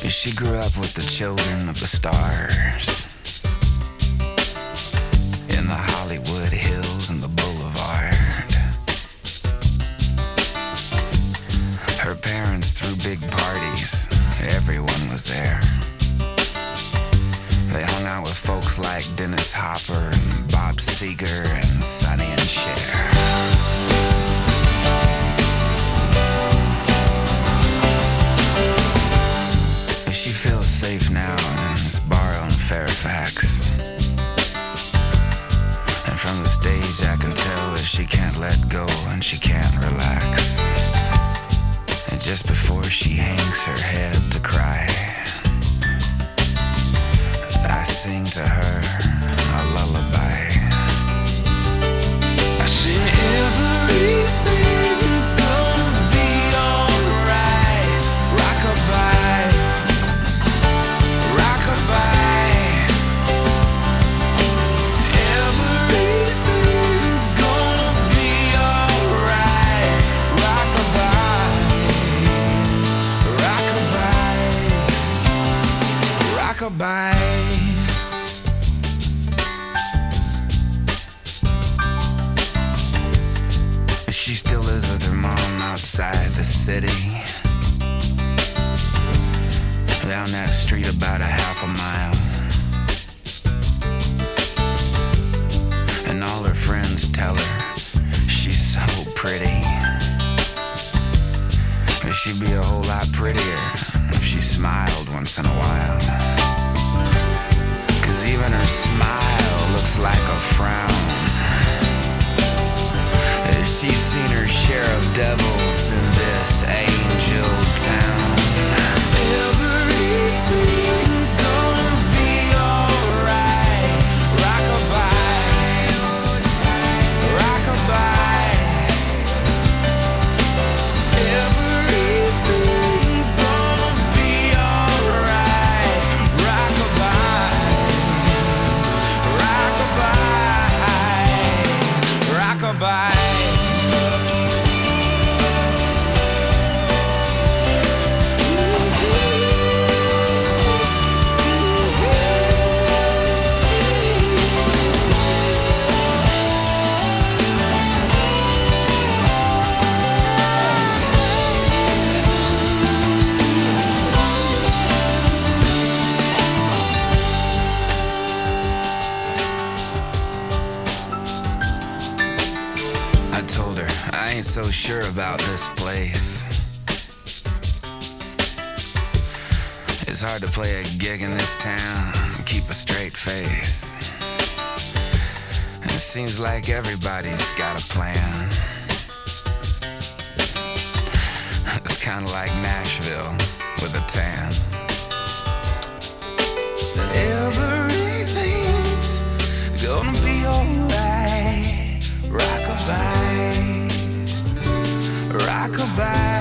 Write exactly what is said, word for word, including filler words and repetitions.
She grew up with the children of the stars in the Hollywood Hills and the Boulevard. Her parents threw big parties, everyone was there. They hung out with folks like Dennis Hopper and Bob Seger and Sonny and Cher. She feels safe now in this bar on Fairfax. And from the stage I can tell that she can't let go and she can't relax. And just before she hangs her head to cry, I sing to her a lullaby. I sing everything's gonna be alright. Rockabye, rockabye. Everything's gonna be alright. Rockabye, rockabye, rockabye. She still lives with her mom outside the city, down that street about a half a mile. And all her friends tell her she's so pretty, but she'd be a whole lot prettier if she smiled once in a while. 'Cause even her smile looks like a frown. She's seen her share of devils in this angel town. Everything's gonna be alright. Rockabye, rockabye. Everything's gonna be alright. Rockabye, rockabye, rockabye. So sure about this place. It's hard to play a gig in this town and keep a straight face. And it seems like everybody's got a plan. It's kind of like Nashville with a tan. Everything's gonna be alright. Rockabye, rockabye.